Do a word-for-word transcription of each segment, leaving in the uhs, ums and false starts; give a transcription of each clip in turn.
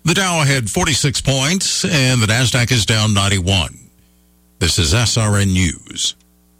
The Dow had forty-six points, and the NASDAQ is down ninety-one. This is S R N News.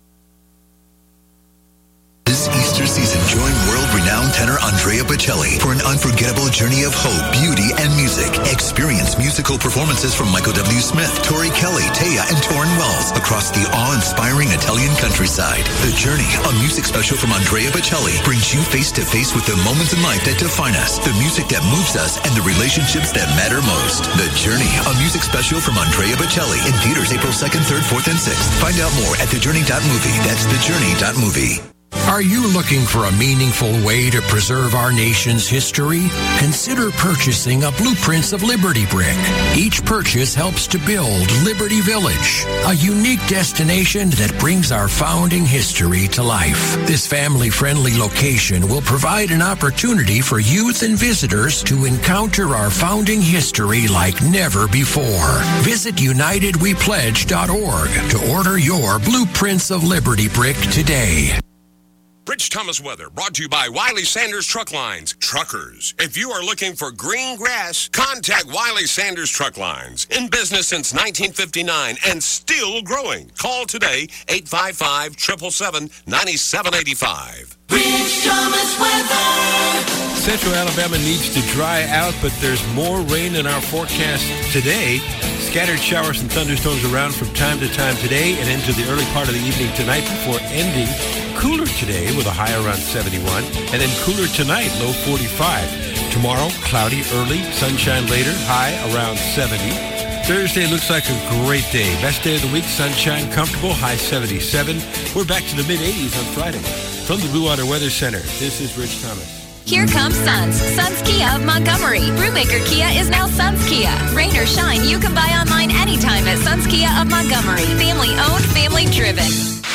This Easter season, join world-renowned tenor Andrea Bocelli for an unforgettable journey of hope, beauty, and music. Experience musical performances from Michael W. Smith, Tori Kelly, Taya, and Torrin Wells across the awe-inspiring Italian countryside. The Journey, a music special from Andrea Bocelli, brings you face-to-face with the moments in life that define us, the music that moves us, and the relationships that matter most. The Journey, a music special from Andrea Bocelli, in theaters April second, third, fourth, and sixth. Find out more at the journey dot movie. That's the journey dot movie. Are you looking for a meaningful way to preserve our nation's history? Consider purchasing a Blueprints of Liberty brick. Each purchase helps to build Liberty Village, a unique destination that brings our founding history to life. This family-friendly location will provide an opportunity for youth and visitors to encounter our founding history like never before. Visit united we pledge dot org to order your Blueprints of Liberty brick today. Rich Thomas weather brought to you by Wiley Sanders Truck Lines. Truckers, if you are looking for green grass, contact Wiley Sanders Truck Lines. In business since nineteen fifty-nine and still growing. Call today, eight five five, seven seven seven, nine seven eight five. Rich Thomas weather. Central Alabama needs to dry out, but there's more rain in our forecast today. Scattered showers and thunderstorms around from time to time today and into the early part of the evening tonight before ending. Cooler today with a high around seventy-one, and then cooler tonight, low forty-five. Tomorrow, cloudy early, sunshine later, high around seventy. Thursday looks like a great day. Best day of the week, sunshine, comfortable, high seventy-seven. We're back to the mid-eighties on Friday. From the Blue Water Weather Center, this is Rich Thomas. Here comes Suns. Suns Kia of Montgomery. Brubaker Kia is now Suns Kia. Rain or shine, you can buy online anytime at Suns Kia of Montgomery. Family owned, family driven.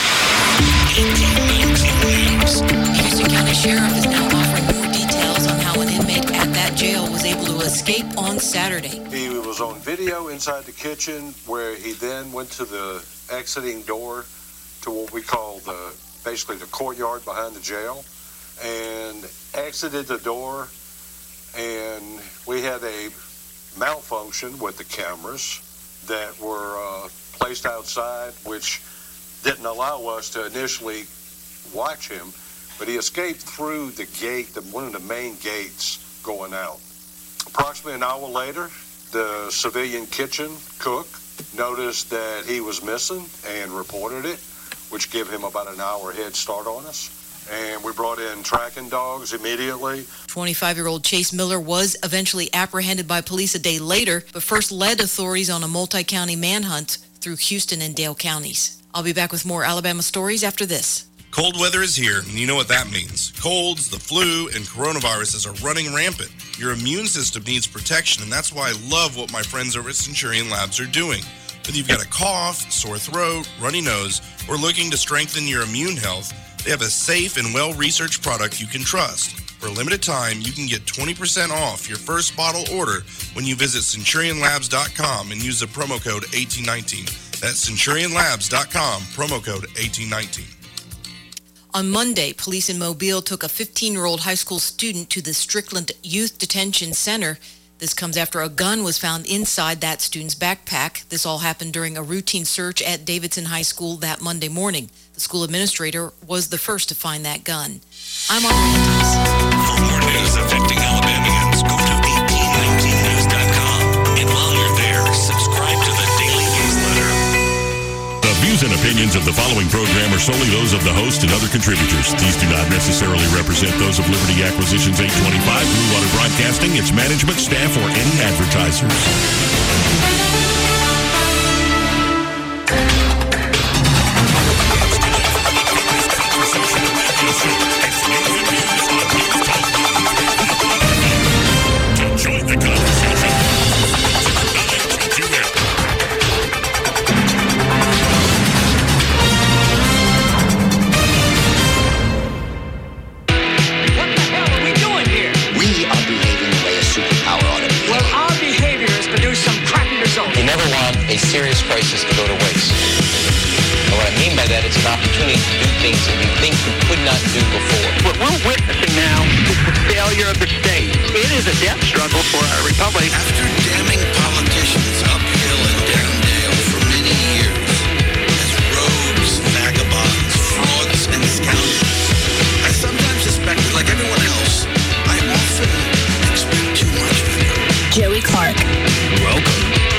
Houston County Sheriff is now offering more details on how an inmate at that jail was able to escape on Saturday. He was on video inside the kitchen where he then went to the exiting door to what we call the basically the courtyard behind the jail and exited the door, and we had a malfunction with the cameras that were uh, placed outside, which didn't allow us to initially watch him, but he escaped through the gate, the, one of the main gates going out. Approximately an hour later, the civilian kitchen cook noticed that he was missing and reported it, which gave him about an hour head start on us. And we brought in tracking dogs immediately. twenty-five-year-old Chase Miller was eventually apprehended by police a day later, but first led authorities on a multi-county manhunt through Houston and Dale counties. I'll be back with more Alabama stories after this. Cold weather is here, and you know what that means. Colds, the flu, and coronaviruses are running rampant. Your immune system needs protection, and that's why I love what my friends over at Centurion Labs are doing. Whether you've got a cough, sore throat, runny nose, or looking to strengthen your immune health, they have a safe and well-researched product you can trust. For a limited time, you can get twenty percent off your first bottle order when you visit Centurion Labs dot com and use the promo code eighteen nineteen. That's Centurion Labs dot com, promo code eighteen nineteen. On Monday, police in Mobile took a fifteen-year-old high school student to the Strickland Youth Detention Center. This comes after a gun was found inside that student's backpack. This all happened during a routine search at Davidson High School that Monday morning. The school administrator was the first to find that gun. I'm Andrea Thomas. For more news affecting Alabamians, go to eighteen nineteen news dot com. And while you're there, subscribe to the daily newsletter. The views and opinions of the following program are solely those of the host and other contributors. These do not necessarily represent those of Liberty Acquisitions eight twenty-five, Blue Water Broadcasting, its management, staff, or any advertisers. Join the conversation. What the hell are we doing here? We are behaving the way a superpower ought to behave. Well, our behavior has produced some cracking results. You never want a serious crisis to go to waste. And what I mean by that, it's an opportunity to do things that you think you could not do before. What we're witnessing now is the failure of the state. it is a death struggle for our republic. After damning politicians uphill and down dale for many years as rogues, vagabonds, frauds, and scoundrels, I sometimes suspected, like everyone else, I often expect too much of them. Joey Clark. Welcome.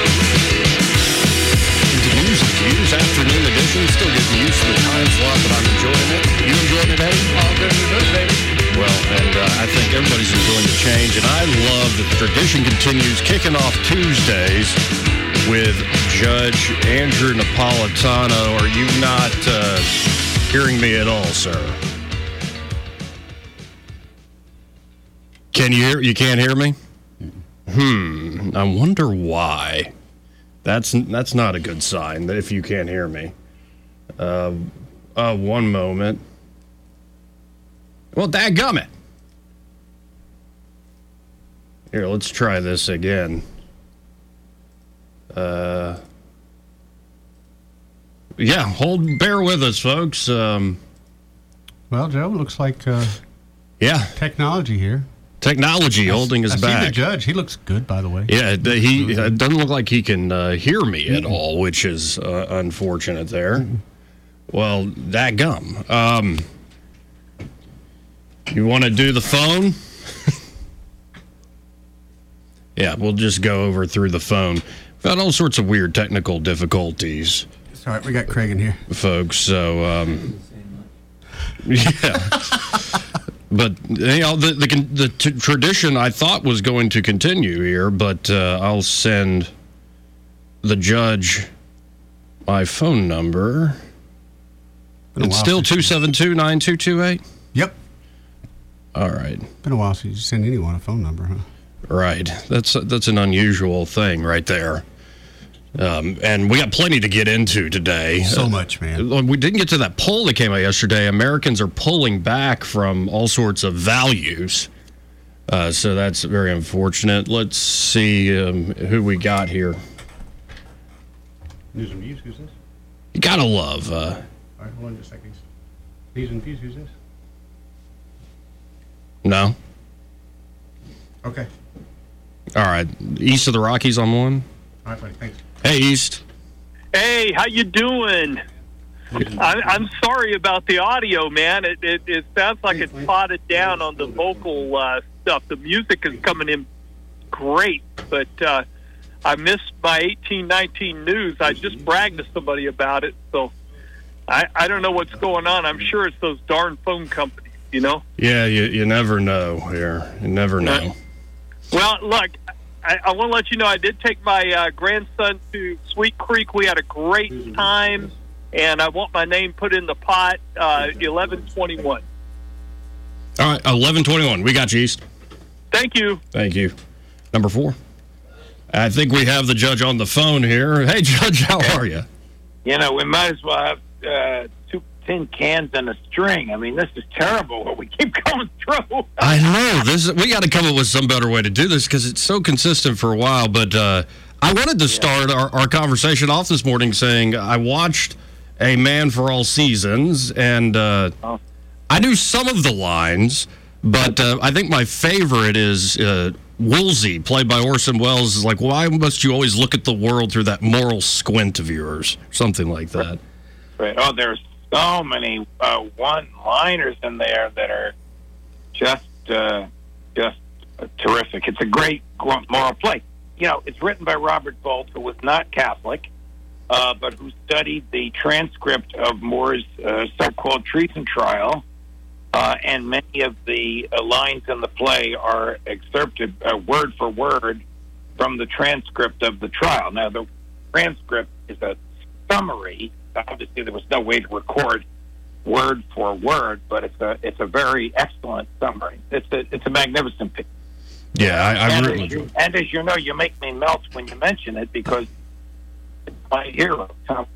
Into News and Views afternoon edition. Still getting used to the time slot, but I'm enjoying it. You enjoying it, Eddie? All good, good, baby. Well, and uh, I think everybody's enjoying the change, and I love that the tradition continues, kicking off Tuesdays with Judge Andrew Napolitano. Are you not uh, hearing me at all, sir? Can you hear? You can't hear me? Hmm. I wonder why. That's that's not a good sign. That if you can't hear me. Uh, uh one moment. Well, dadgummit. Here, let's try this again. Uh. Yeah, hold. Bear with us, folks. Um. Well, Joe, looks like uh, yeah, technology here. Technology holding us I back. see the judge. He looks good, by the way. Yeah, the, he it doesn't look like he can uh, hear me at all, which is uh, unfortunate there. Mm-hmm. Well, that gum. Um, you want to do the phone? Yeah, we'll just go over through the phone. We've got all sorts of weird technical difficulties. It's all right. We got Craig in here, folks. So, um, yeah. But you know, the the, the t- tradition I thought was going to continue here, but uh, I'll send the judge my phone number. It's still two seven two, nine two two eight? Yep. All right. Been a while since you sent anyone a phone number, huh? Right. That's that's an unusual thing right there. Um, and we got plenty to get into today. So uh, much, man. We didn't get to that poll that came out yesterday. Americans are pulling back from all sorts of values. Uh, so that's very unfortunate. Let's see um, who we got here. News and Views, who's this? You gotta love. Uh, all right, hold on just a second. News and Views, who's this? No. Okay. All right. East of the Rockies on one. All right, buddy. Thanks. Hey, East. Hey, how you doing? I, I'm sorry about the audio, man. It, it, it sounds like it's potted down on the vocal uh, stuff. The music is coming in great, but uh, I missed my eighteen nineteen news. I just bragged to somebody about it, so I, I don't know what's going on. I'm sure it's those darn phone companies, you know? Yeah, you, you never know here. You never know. Well, look, I, I want to let you know I did take my uh, grandson to Sweet Creek. We had a great time, and I want my name put in the pot, uh, eleven twenty-one. All right, eleven twenty-one. We got you, East. Thank you. Thank you. Number four. I think we have the judge on the phone here. Hey, Judge, how are you? You know, we might as well have uh, two tin cans and a string. I mean, this is terrible what we keep going through. I know. This is, we got to come up with some better way to do this because it's so consistent for a while. But uh, I wanted to start our, our conversation off this morning saying I watched A Man for All Seasons, and uh, oh. I knew some of the lines, but uh, I think my favorite is uh, Woolsey, played by Orson Welles, is like, why must you always look at the world through that moral squint of yours? Something like that. Right. Oh, there's so many uh, one-liners in there that are just uh, just uh, terrific. It's a great moral play. You know, it's written by Robert Bolt, who was not Catholic, uh, but who studied the transcript of Moore's uh, so-called treason trial, uh, and many of the uh, lines in the play are excerpted uh, word for word from the transcript of the trial. Now, the transcript is a summary. Obviously, there was no way to record word for word, but it's a it's a very excellent summary. It's a it's a magnificent piece. Yeah, I, I and really as you, and as you know, you make me melt when you mention it because it's my hero. Tom.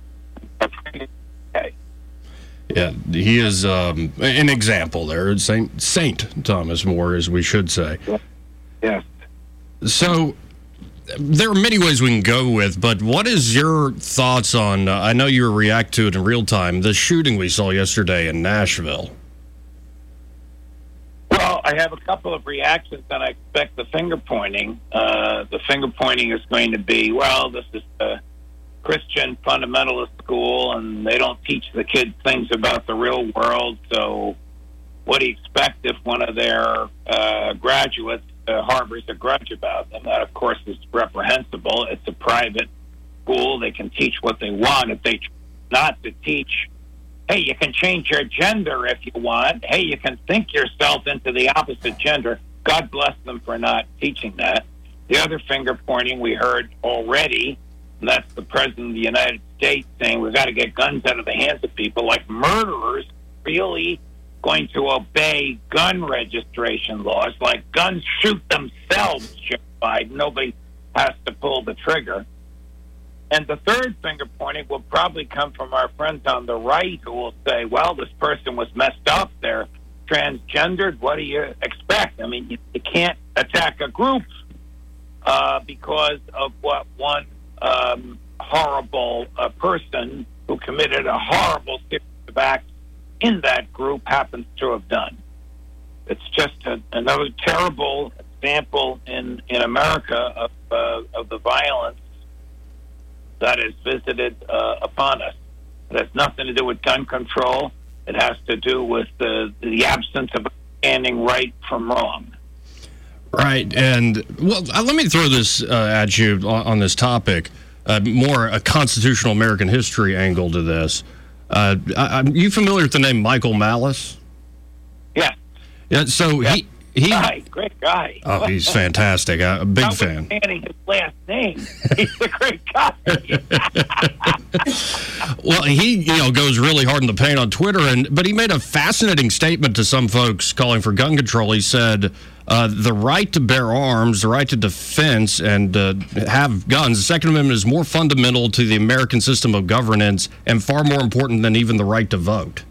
Yeah, he is um, an example there. Saint Saint Thomas More, as we should say. Yes. So there are many ways we can go with, but what is your thoughts on, uh, I know you react to it in real time, the shooting we saw yesterday in Nashville? Well, I have a couple of reactions, and I expect the finger pointing. Uh, the finger pointing is going to be, well, this is a Christian fundamentalist school, and they don't teach the kids things about the real world, so what do you expect if one of their uh, graduates uh, harbors a grudge about them? That, of course, is reprehensible. It's a private school. They can teach what they want. If they choose not to teach, hey, you can change your gender if you want. Hey, you can think yourself into the opposite gender. God bless them for not teaching that. The other finger pointing we heard already, and that's the President of the United States saying we've got to get guns out of the hands of people. Like murderers really going to obey gun registration laws. Like guns shoot themselves, Joe Biden. Nobody has to pull the trigger. And the third finger pointing will probably come from our friends on the right who will say, well, this person was messed up. They're transgendered. What do you expect? I mean, you, you can't attack a group uh, because of what one um, horrible uh, person who committed a horrible series of acts in that group happens to have done. It's just a, another terrible example in, in America of, uh, of the violence that is visited uh, upon us. It has nothing to do with gun control. It has to do with the, the absence of understanding right from wrong. Right, and well, uh, let me throw this uh, at you on, on this topic, uh, more a constitutional American history angle to this. Uh, are you familiar with the name Michael Malice? Yeah. Yeah. So yeah. he he. Guy, great guy. Oh, he's fantastic. I'm a big fan. Notwithstanding his last name, he's a great guy. Well, he you know goes really hard in the paint on Twitter, and but he made a fascinating statement to some folks calling for gun control. He said, Uh, the right to bear arms, the right to defense and uh, have guns, the Second Amendment is more fundamental to the American system of governance and far more important than even the right to vote.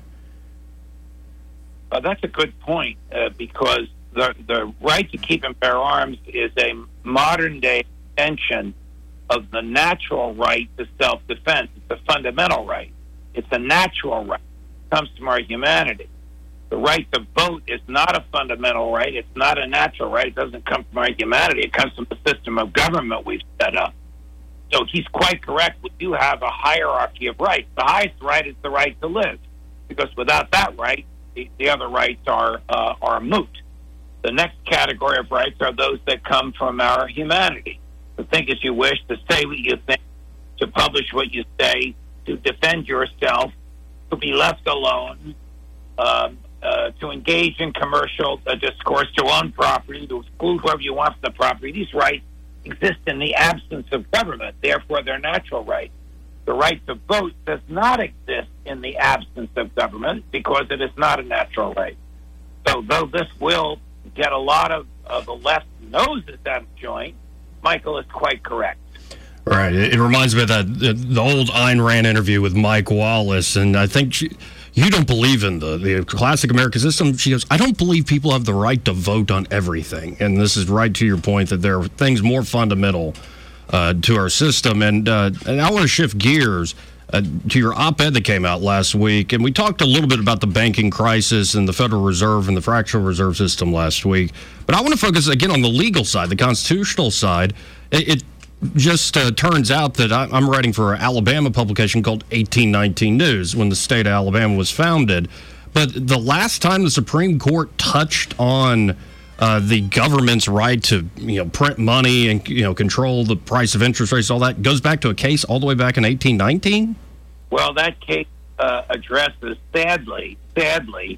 Uh, that's a good point uh, because the, the right to keep and bear arms is a modern-day extension of the natural right to self-defense. It's a fundamental right. It's a natural right. It comes from our humanity. The right to vote is not a fundamental right. It's not a natural right. It doesn't come from our humanity. It comes from the system of government we've set up. So he's quite correct. We do have a hierarchy of rights. The highest right is the right to live, because without that right, the, the other rights are uh, are moot. The next category of rights are those that come from our humanity. To think as you wish, to say what you think, to publish what you say, to defend yourself, to be left alone, um, Uh, to engage in commercial uh, discourse, to own property, to exclude whoever you want from the property. These rights exist in the absence of government. Therefore, they're natural rights. The right to vote does not exist in the absence of government because it is not a natural right. So though this will get a lot of, of the left noses out of joint, Michael is quite correct. Right. It, it reminds me of that the, the old Ayn Rand interview with Mike Wallace, and I think she... You don't believe in the, the classic American system. She goes, I don't believe people have the right to vote on everything. And this is right to your point that there are things more fundamental uh, to our system. And, uh, and I want to shift gears uh, to your op-ed that came out last week. And we talked a little bit about the banking crisis and the Federal Reserve and the fractional reserve system last week. But I want to focus again on the legal side, the constitutional side. It, it just uh, turns out that I, I'm writing for an Alabama publication called eighteen nineteen News when the state of Alabama was founded. But the last time the Supreme Court touched on uh, the government's right to you know print money and you know control the price of interest rates, all that goes back to a case all the way back in eighteen nineteen. Well, that case uh, addresses, sadly, sadly,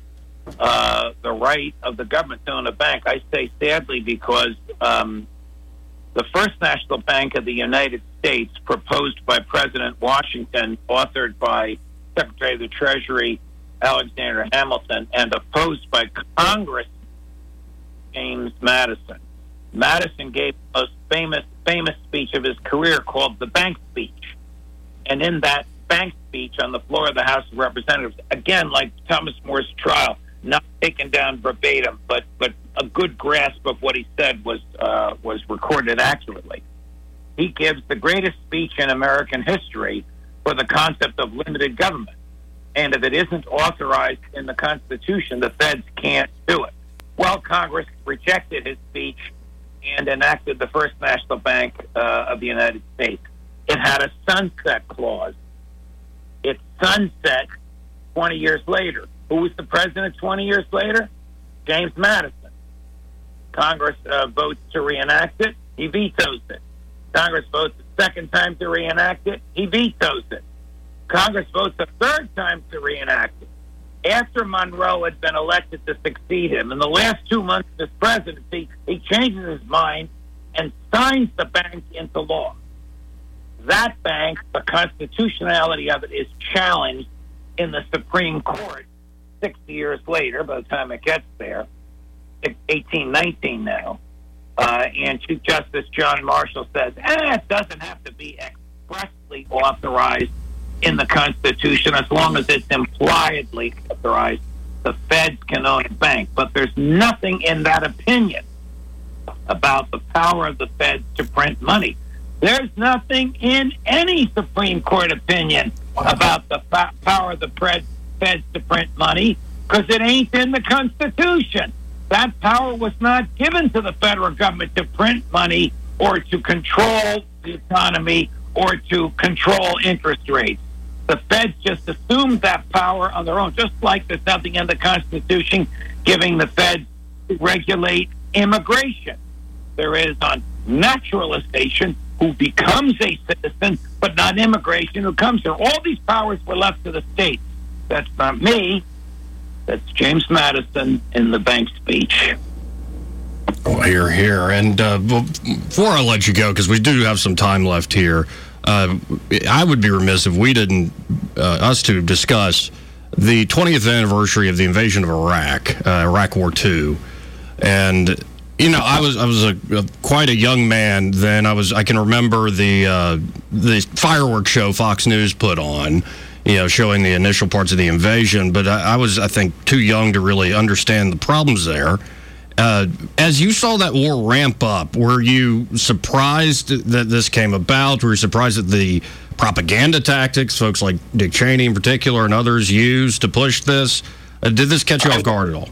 uh, the right of the government to own a bank. I say sadly because um, the First National Bank of the United States, proposed by President Washington, authored by Secretary of the Treasury Alexander Hamilton, and opposed by Congress James Madison. Madison gave the most famous famous speech of his career called the Bank Speech. And in that Bank Speech on the floor of the House of Representatives, again, like Thomas More's trial, not taken down verbatim, but but a good grasp of what he said was uh, was recorded accurately. He gives the greatest speech in American history for the concept of limited government. And if it isn't authorized in the Constitution, the feds can't do it. Well, Congress rejected his speech and enacted the First National Bank uh, of the United States. It had a sunset clause. It sunset twenty years later. Who was the president twenty years later? James Madison. Congress uh, votes to reenact it. He vetoes it. Congress votes a second time to reenact it. He vetoes it. Congress votes a third time to reenact it. After Monroe had been elected to succeed him, in the last two months of his presidency, he changes his mind and signs the bank into law. That bank, the constitutionality of it is challenged in the Supreme Court sixty years later, by the time it gets there, eighteen nineteen now. Uh, and Chief Justice John Marshall says, eh, it doesn't have to be expressly authorized in the Constitution as long as it's impliedly authorized. The feds can own a bank. But there's nothing in that opinion about the power of the feds to print money. There's nothing in any Supreme Court opinion about the fa- power of the feds to print money because it ain't in the Constitution. That power was not given to the federal government to print money or to control the economy or to control interest rates. The feds just assumed that power on their own, just like there's nothing in the Constitution giving the feds to regulate immigration. There is on naturalization, who becomes a citizen, but not immigration, who comes here. All these powers were left to the states. That's not me. That's James Madison in the bank speech. Well, here, here. And uh, before I let you go, because we do have some time left here, uh, I would be remiss if we didn't, uh, us to discuss the twentieth anniversary of the invasion of Iraq, uh, Iraq War Two. And, you know, I was I was a, a quite a young man then. I was I can remember the uh, the fireworks show Fox News put on, you know, showing the initial parts of the invasion. But I, I was, I think, too young to really understand the problems there. Uh, as you saw that war ramp up, were you surprised that this came about? Were you surprised at the propaganda tactics folks like Dick Cheney in particular and others used to push this? Uh, did this catch you off guard at all?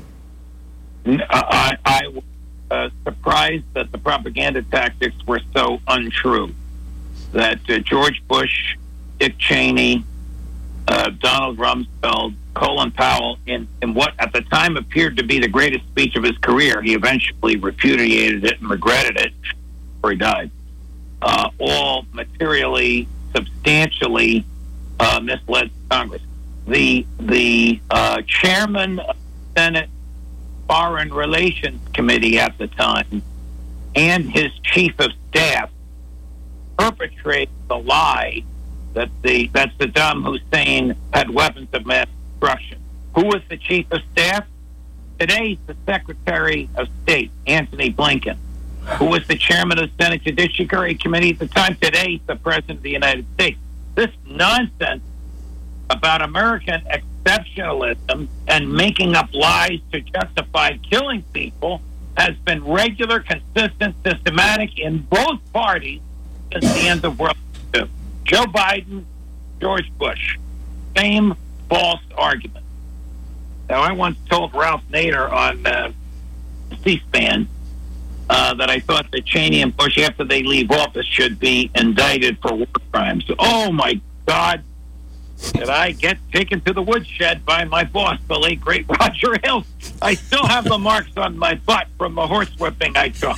I, I was uh, surprised that the propaganda tactics were so untrue. That uh, George Bush, Dick Cheney, uh, Donald Rumsfeld, Colin Powell, in, in what at the time appeared to be the greatest speech of his career, he eventually repudiated it and regretted it before he died, uh, all materially, substantially uh, misled Congress. The, the uh, chairman of the Senate Foreign Relations Committee at the time and his chief of staff perpetrated the lie that the that Saddam Hussein had weapons of mass destruction. Who was the chief of staff? Today's the Secretary of State, Antony Blinken. Who was the chairman of the Senate Judiciary Committee at the time? Today's the President of the United States. This nonsense about American exceptionalism and making up lies to justify killing people has been regular, consistent, systematic in both parties since the end of World War Two. Joe Biden, George Bush, same false argument. Now, I once told Ralph Nader on uh, C-SPAN uh, that I thought that Cheney and Bush, after they leave office, should be indicted for war crimes. Oh, my God. Did I get taken to the woodshed by my boss, the late, great Roger Hill? I still have the marks on my butt from the horse whipping I took.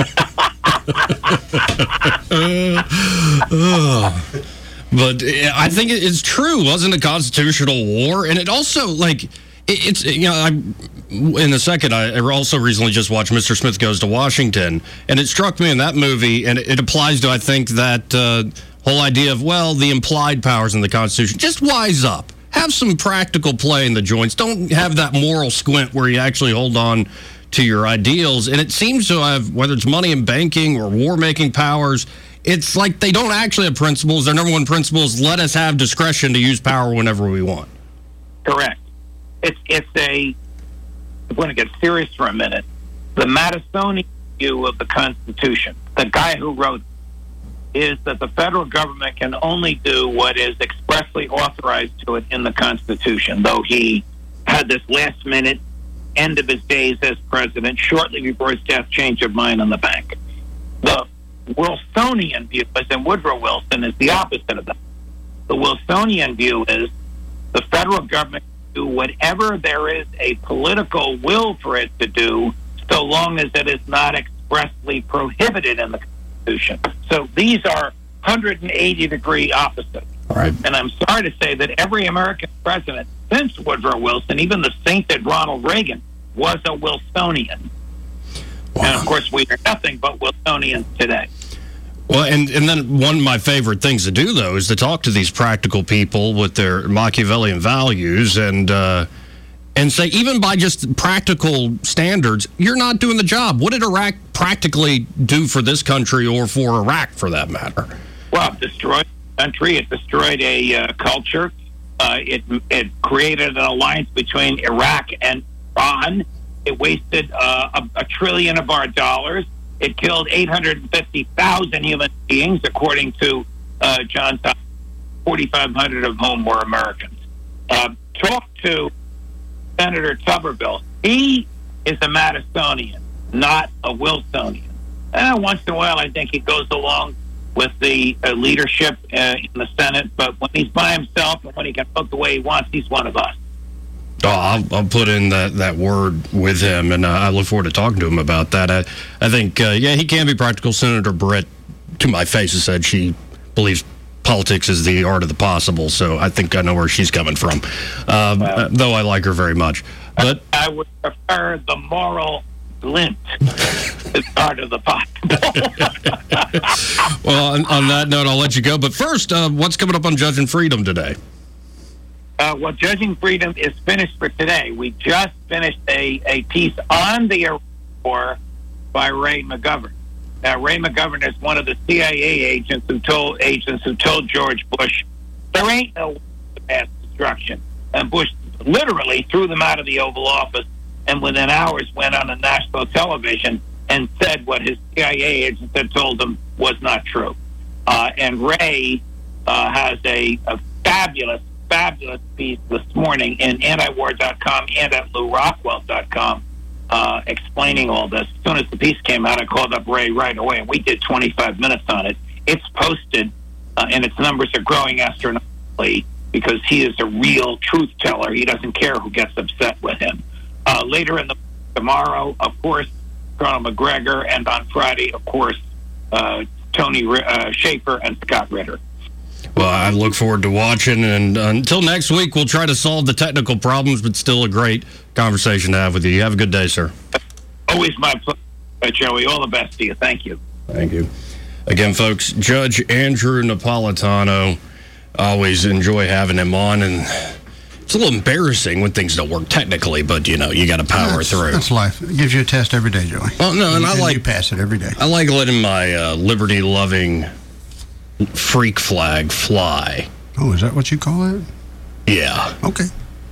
uh, but I think it's true. It wasn't a constitutional war, and it also like it, it's you know I in a second I also recently just watched Mister Smith Goes to Washington, and it struck me in that movie, and it, it applies to I think that uh, whole idea of well the implied powers in the Constitution. Just wise up. Have some practical play in the joints. Don't have that moral squint where you actually hold on to your ideals. And it seems to have, whether it's money in banking or war-making powers, it's like they don't actually have principles. Their number one principle is let us have discretion to use power whenever we want. Correct. It's, it's a, I'm going to get serious for a minute, the Madisonian view of the Constitution, the guy who wrote it, is that the federal government can only do what is expressly authorized to it in the Constitution, though he had this last-minute end of his days as president, shortly before his death, change of mind on the bank. The Wilsonian view, as in Woodrow Wilson, is the opposite of that. The Wilsonian view is the federal government can do whatever there is a political will for it to do, so long as it is not expressly prohibited in the Constitution. So these are one hundred eighty degree opposites. Right. And I'm sorry to say that every American president since Woodrow Wilson, even the sainted Ronald Reagan, was a Wilsonian. Wow. And of course, we are nothing but Wilsonians today. Well, and, and then one of my favorite things to do, though, is to talk to these practical people with their Machiavellian values and uh, and say, even by just practical standards, you're not doing the job. What did Iraq practically do for this country or for Iraq, for that matter? Well, it destroyed the country. It destroyed a uh, culture. Uh, it, it created an alliance between Iraq and Iran. It wasted uh, a, a trillion of our dollars. It killed eight hundred fifty thousand human beings, according to uh, John Thomas, forty-five hundred of whom were Americans. Uh, talk to Senator Tuberville. He is a Madisonian, not a Wilsonian. Uh, once in a while, I think he goes along with the uh, leadership uh, in the Senate, but when he's by himself and when he can vote the way he wants, he's one of us. Oh, I'll, I'll put in that, that word with him, and uh, I look forward to talking to him about that. I, I think, uh, yeah, he can be practical. Senator Britt, to my face, has said she believes politics is the art of the possible, so I think I know where she's coming from, uh, well, though I like her very much. But I would prefer the moral glint as part of the possible. Well, on, on that note, I'll let you go. But first, uh, what's coming up on Judging Freedom today? Uh, well, Judging Freedom is finished for today. We just finished a, a piece on the Iraq War by Ray McGovern. Now, Ray McGovern is one of the C I A agents who told agents who told George Bush, there ain't no mass destruction. And Bush literally threw them out of the Oval Office, and within hours went on a national television and said what his C I A agents had told him was not true. Uh, and Ray uh, has a, a fabulous, fabulous piece this morning in antiwar dot com and at lou rockwell dot com uh, explaining all this. As soon as the piece came out, I called up Ray right away, and we did twenty-five minutes on it. It's posted, uh, and its numbers are growing astronomically because he is a real truth teller. He doesn't care who gets upset with him. Uh, later in the tomorrow, of course, Colonel McGregor, and on Friday, of course, uh, Tony uh, Schaefer and Scott Ritter. Well, I look forward to watching, and until next week, we'll try to solve the technical problems, but still a great conversation to have with you. Have a good day, sir. Always my pleasure, Joey. All the best to you. Thank you. Thank you. Again, folks, Judge Andrew Napolitano, always enjoy having him on, and it's a little embarrassing when things don't work technically, but, you know, you got to power that's, through. That's life. It gives you a test every day, Joey. Well, no, and, and I like... you pass it every day. I like letting my uh, liberty-loving freak flag fly. Oh, is that what you call it? Yeah. Okay.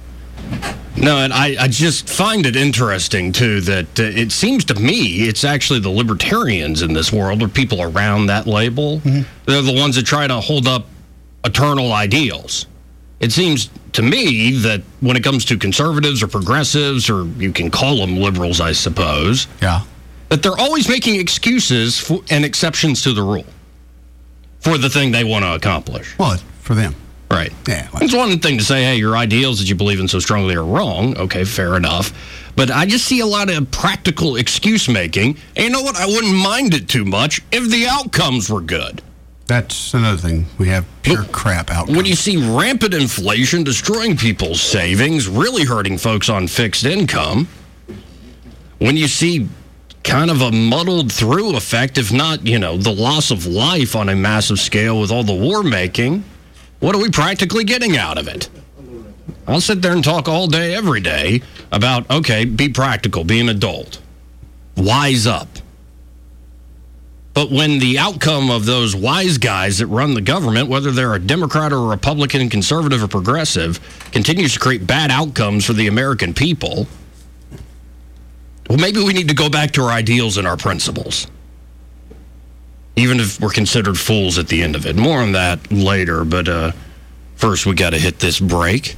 No, and I, I just find it interesting, too, that uh, it seems to me it's actually the libertarians in this world, or people around that label, mm-hmm. they're the ones that try to hold up eternal ideals. It seems to me that when it comes to conservatives or progressives, or you can call them liberals, I suppose, yeah, that they're always making excuses for, and exceptions to the rule for the thing they want to accomplish. Well, for them. Right. Yeah. Like, it's one thing to say, hey, your ideals that you believe in so strongly are wrong. Okay, fair enough. But I just see a lot of practical excuse making. And you know what? I wouldn't mind it too much if the outcomes were good. That's another thing. We have pure but crap outcomes. When you see rampant inflation destroying people's savings, really hurting folks on fixed income, when you see kind of a muddled through effect, if not, you know, the loss of life on a massive scale with all the war making, what are we practically getting out of it? I'll sit there and talk all day, every day about, okay, be practical, be an adult, wise up. But when the outcome of those wise guys that run the government, whether they're a Democrat or a Republican, conservative or progressive, continues to create bad outcomes for the American people, well, maybe we need to go back to our ideals and our principles, even if we're considered fools at the end of it. More on that later, but uh, first we got to hit this break.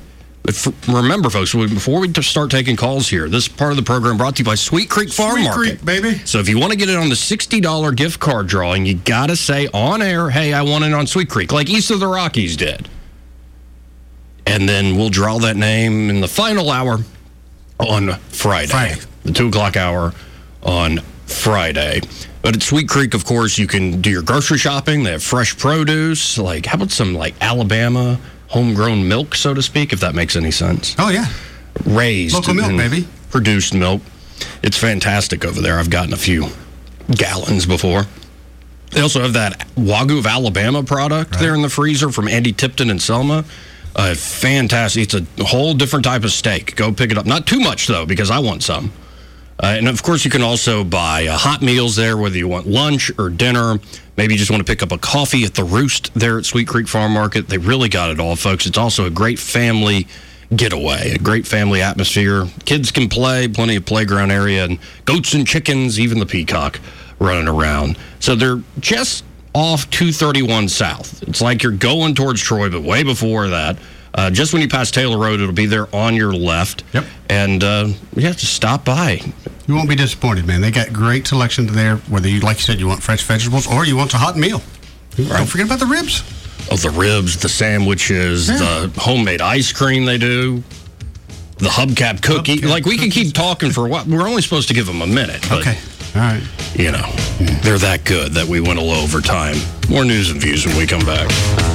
If, remember, folks, before we start taking calls here, this part of the program brought to you by Sweet Creek Farm Sweet Market. Creek, baby. So if you want to get it on the sixty dollars gift card drawing, you got to say on air, hey, I want it on Sweet Creek, like East of the Rockies did. And then we'll draw that name in the final hour on Friday, Friday. the two o'clock hour on Friday. But at Sweet Creek, of course, you can do your grocery shopping. They have fresh produce. Like, how about some, like, Alabama homegrown milk, so to speak, if that makes any sense? Oh, yeah. Raised. Local milk, and baby. Produced milk. It's fantastic over there. I've gotten a few gallons before. They also have that Wagyu of Alabama product right there in the freezer from Andy Tipton and Selma. Uh, fantastic. It's a whole different type of steak. Go pick it up. Not too much, though, because I want some. Uh, and, of course, you can also buy uh, hot meals there, whether you want lunch or dinner. Maybe you just want to pick up a coffee at the Roost there at Sweet Creek Farm Market. They really got it all, folks. It's also a great family getaway, a great family atmosphere. Kids can play, plenty of playground area, and goats and chickens, even the peacock running around. So they're just off two thirty-one South. It's like you're going towards Troy, but way before that. Uh, just when you pass Taylor Road, it'll be there on your left. Yep. And, uh, yeah, just stop by. You won't be disappointed, man. They got great selection there, whether you, like you said, you want fresh vegetables or you want a hot meal. Right. Don't forget about the ribs. Oh, the ribs, the sandwiches, yeah. the homemade ice cream they do, the hubcap cookie. Hubcap like, we cookies. Can keep talking for a while. We're only supposed to give them a minute. But, okay. All right. You know, they're that good that we went a little over time. More news and views when we come back.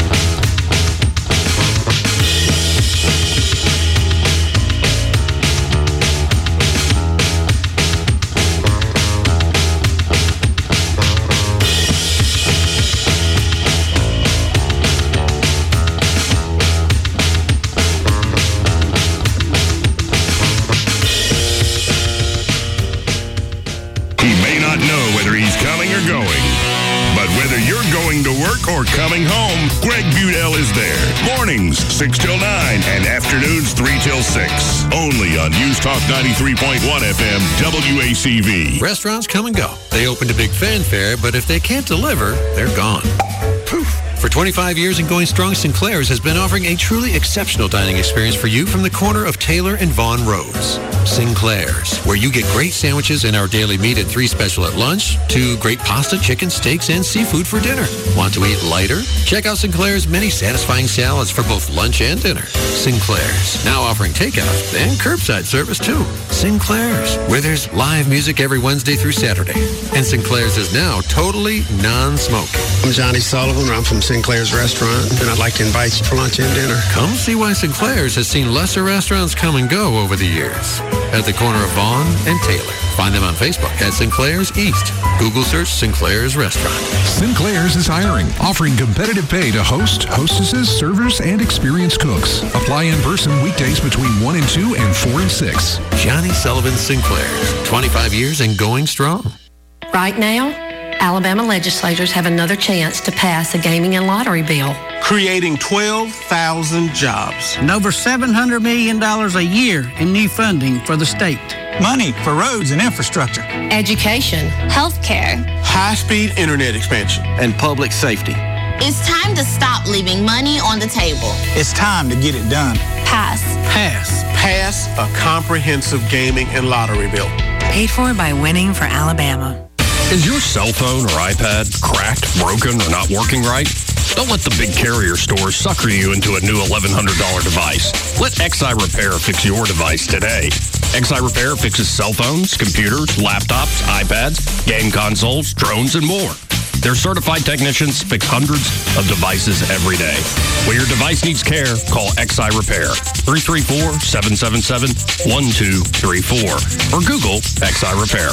Or coming home, Greg Budell is there. Mornings, six till nine, and afternoons, three till six. Only on News Talk ninety-three point one F M, W A C V. Restaurants come and go. They open to big fanfare, but if they can't deliver, they're gone. Poof. For twenty-five years and going strong, Sinclair's has been offering a truly exceptional dining experience for you from the corner of Taylor and Vaughan Roads. Sinclair's, where you get great sandwiches and our daily meat at three special at lunch, to great pasta, chicken, steaks, and seafood for dinner. Want to eat lighter? Check out Sinclair's many satisfying salads for both lunch and dinner. Sinclair's, now offering takeout and curbside service too. Sinclair's, where there's live music every Wednesday through Saturday. And Sinclair's is now totally non-smoking. I'm Johnny Sullivan. I'm from Sinclair's Restaurant, and I'd like to invite you for lunch and dinner. Come see why Sinclair's has seen lesser restaurants come and go over the years. At the corner of Vaughan and Taylor. Find them on Facebook at Sinclair's East. Google search Sinclair's Restaurant. Sinclair's is hiring, offering competitive pay to host, hostesses, servers, and experienced cooks. Apply in person weekdays between one and two and four and six. Johnny Sullivan Sinclair's, twenty-five years and going strong. Right now, Alabama legislators have another chance to pass a gaming and lottery bill, creating twelve thousand jobs. And over seven hundred million dollars a year in new funding for the state. Money for roads and infrastructure. Education. Healthcare. High-speed internet expansion. And public safety. It's time to stop leaving money on the table. It's time to get it done. Pass. Pass. Pass a comprehensive gaming and lottery bill. Paid for by Winning for Alabama. Is your cell phone or iPad cracked, broken, or not working right? Don't let the big carrier stores sucker you into a new eleven hundred dollars device. Let X I Repair fix your device today. X I Repair fixes cell phones, computers, laptops, iPads, game consoles, drones, and more. Their certified technicians fix hundreds of devices every day. When your device needs care, call X I Repair, three three four, seven seven seven, one two three four, or Google X I Repair.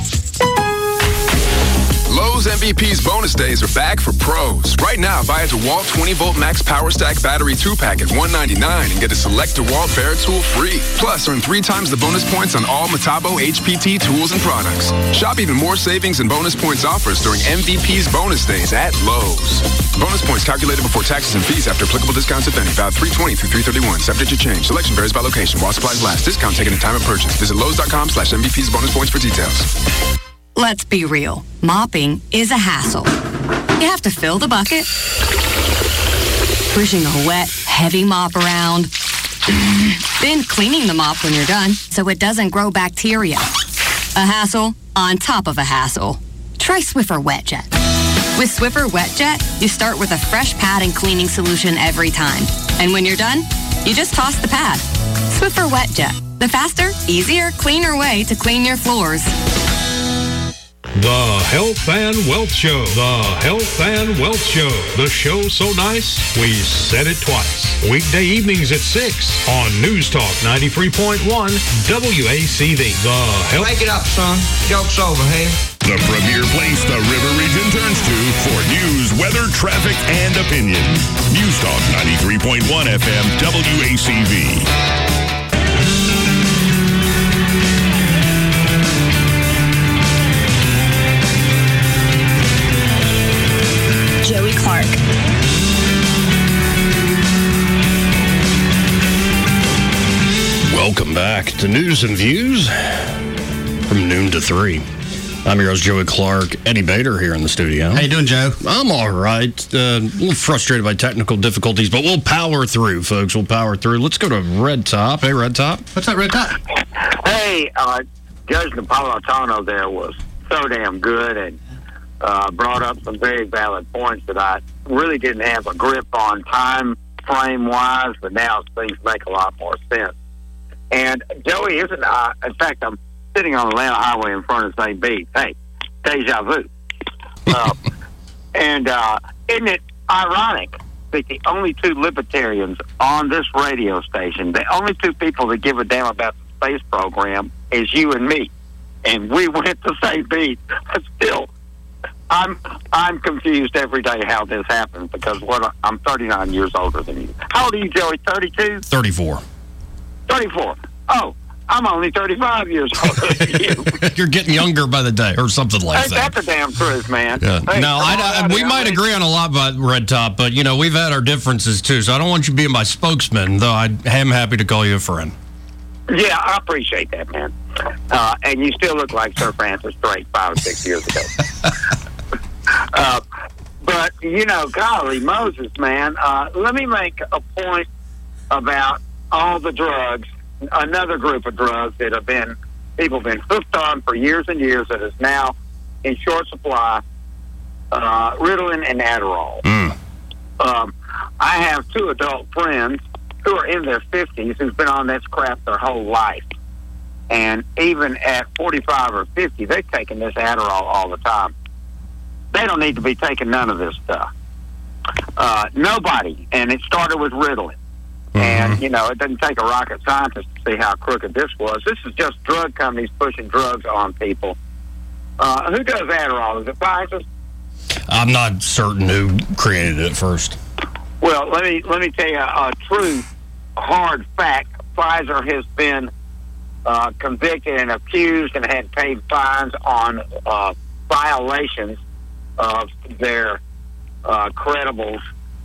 Lowe's M V P's bonus days are back for pros. Right now, buy a DeWalt twenty volt Max Power Stack Battery two pack at one ninety-nine and get a select DeWalt Bear tool free. Plus, earn three times the bonus points on all Metabo H P T tools and products. Shop even more savings and bonus points offers during M V P's bonus days at Lowe's. Bonus points calculated before taxes and fees after applicable discounts, if any. Valid three twenty through three thirty-one. Subject to change. Selection varies by location. While supplies last. Discount taken at time of purchase. Visit Lowe's.com slash MVP's bonus points for details. Let's be real. Mopping is a hassle. You have to fill the bucket, pushing a wet, heavy mop around, Then cleaning the mop when you're done so it doesn't grow bacteria. A hassle on top of a hassle. Try Swiffer WetJet. With Swiffer WetJet, you start with a fresh pad and cleaning solution every time. And when you're done, you just toss the pad. Swiffer WetJet, the faster, easier, cleaner way to clean your floors. The Health and Wealth Show. The Health and Wealth Show. The show so nice, we said it twice. Weekday evenings at six on News Talk ninety-three point one W A C V. The Health... Wake it up, son. Joke's over, hey? The premier place the River Region turns to for news, weather, traffic, and opinion. News Talk ninety-three point one F M W A C V. Joey Clark. Welcome back to News and Views from noon to three. I'm your host, Joey Clark. Eddie Bader here in the studio. How you doing, Joe? I'm all right. Uh, a little frustrated by technical difficulties, but we'll power through, folks. We'll power through. Let's go to Red Top. Hey, Red Top. What's up, Red Top? Hey, uh, Judge Napolitano there was so damn good and uh, brought up some very valid points that I really didn't have a grip on time frame wise, but now things make a lot more sense. And Joey isn't, uh, in fact, I'm sitting on Atlanta Highway in front of Saint Beat. Hey, deja vu. Uh, and uh, isn't it ironic that the only two libertarians on this radio station, the only two people that give a damn about the space program is you and me. And we went to Saint Beat. But still, I'm I'm confused every day how this happens because what I'm thirty-nine years older than you. How old are you, Joey? thirty-two? thirty-four. thirty-four. Oh, I'm only thirty-five years older than you. You're getting younger by the day or something like Ain't that. That's the damn truth, man. Yeah. Hey, no, I, I, we how might many- agree on a lot about Red Top, but, you know, we've had our differences, too, so I don't want you being my spokesman, though I am happy to call you a friend. Yeah, I appreciate that, man. Uh, and you still look like Sir Francis Drake five or six years ago. uh, but, you know, golly, Moses, man, uh, let me make a point about all the drugs, another group of drugs that have been, people have been hooked on for years and years that is now in short supply, uh, Ritalin and Adderall. Mm. Um, I have two adult friends who are in their fifties who've been on this crap their whole life. And even at forty-five or fifty, they're taking this Adderall all the time. They don't need to be taking none of this stuff. Uh, nobody. And it started with Ritalin. Mm-hmm. And, you know, it doesn't take a rocket scientist to see how crooked this was. This is just drug companies pushing drugs on people. Uh, who does Adderall? Is it Pfizer? I'm not certain who created it first. Well, let me let me tell you a, a true hard fact. Pfizer has been uh, convicted and accused and had paid fines on uh, violations of their uh, credibles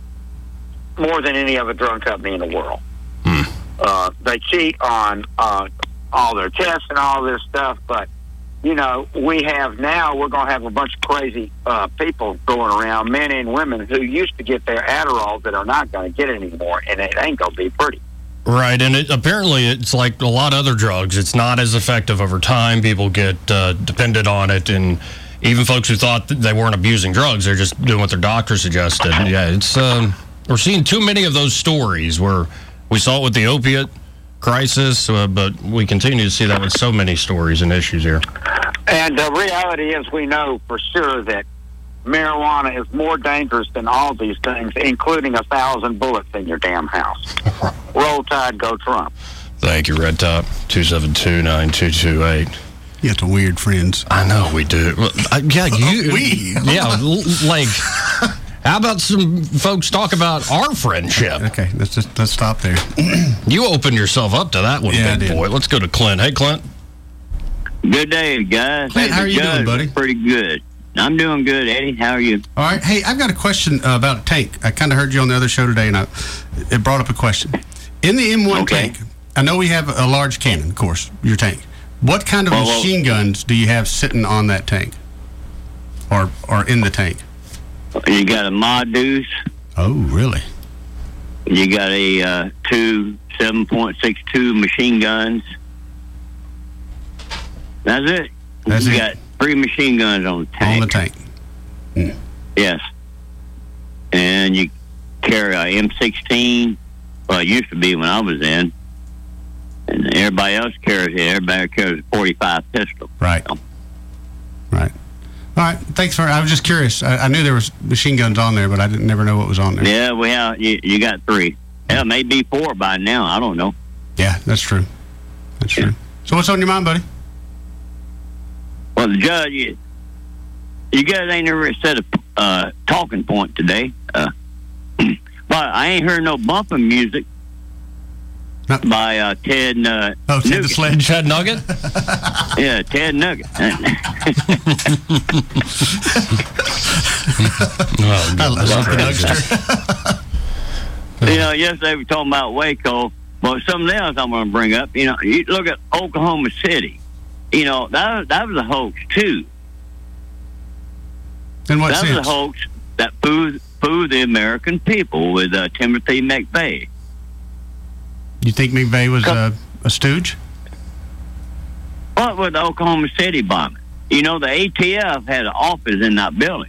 more than any other drug company in the world. Hmm. Uh, they cheat on uh, all their tests and all this stuff, but you know, we have now, we're going to have a bunch of crazy uh, people going around, men and women, who used to get their Adderall that are not going to get it anymore, and it ain't going to be pretty. Right, and it, apparently it's like a lot of other drugs. It's not as effective over time. People get uh, dependent on it, and even folks who thought that they weren't abusing drugs, they're just doing what their doctor suggested. Yeah, it's um, we're seeing too many of those stories where we saw it with the opiate crisis, uh, but we continue to see that with so many stories and issues here. And the reality is we know for sure that marijuana is more dangerous than all these things, including a thousand bullets in your damn house. Roll Tide, go Trump. Thank you, Red Top, two seven two, nine two two eight. You got the weird friends. I know we do. Well, I, yeah, you. we? Yeah, like, how about some folks talk about our friendship? Okay, let's just let's stop there. You opened yourself up to that one, Yeah, I big did. boy. Let's go to Clint. Hey, Clint. Good day, guys. Hey, how are you Judge, doing, buddy? Pretty good. I'm doing good, Eddie. How are you? All right. Hey, I've got a question uh, about a tank. I kind of heard you on the other show today, and I, it brought up a question. In the M one Okay. tank, I know we have a large cannon, of course, your tank. What kind of Well, well- machine guns do you have sitting on that tank? Or or in the tank? You got a Mod Deuce. Oh, really? You got a uh, two seven point six two machine guns. That's it. That's you it. got three machine guns on the tank. On the tank. Mm. Yes. And you carry a M sixteen. Well, it used to be when I was in. And everybody else carries it. Everybody carries a forty-five pistol. Right. So, Right. All right. Thanks for. I was just curious. I, I knew there was machine guns on there, but I didn't never know what was on there. yeah, we have. You, you got three. Hell, maybe four by now. I don't know. Yeah, that's true. That's true. So what's on your mind, buddy? Well, the judge, you, you guys ain't never set a uh, talking point today. Uh, but I ain't heard no bumping music by uh, Ted. Uh, oh, Ted Nugget. the Sledge. Ted Nugget. Yeah, Ted Nugget. Oh, I love the Nugster. You know, yesterday we were talking about Waco. Well, something else I'm going to bring up. You know, you look at Oklahoma City. You know, that, that was a hoax, too. In what that sense? was a hoax that fooled, fooled the American people with uh, Timothy McVeigh. You think McVeigh was uh, a stooge? What with the Oklahoma City bombing? You know, the A T F had an office in that building.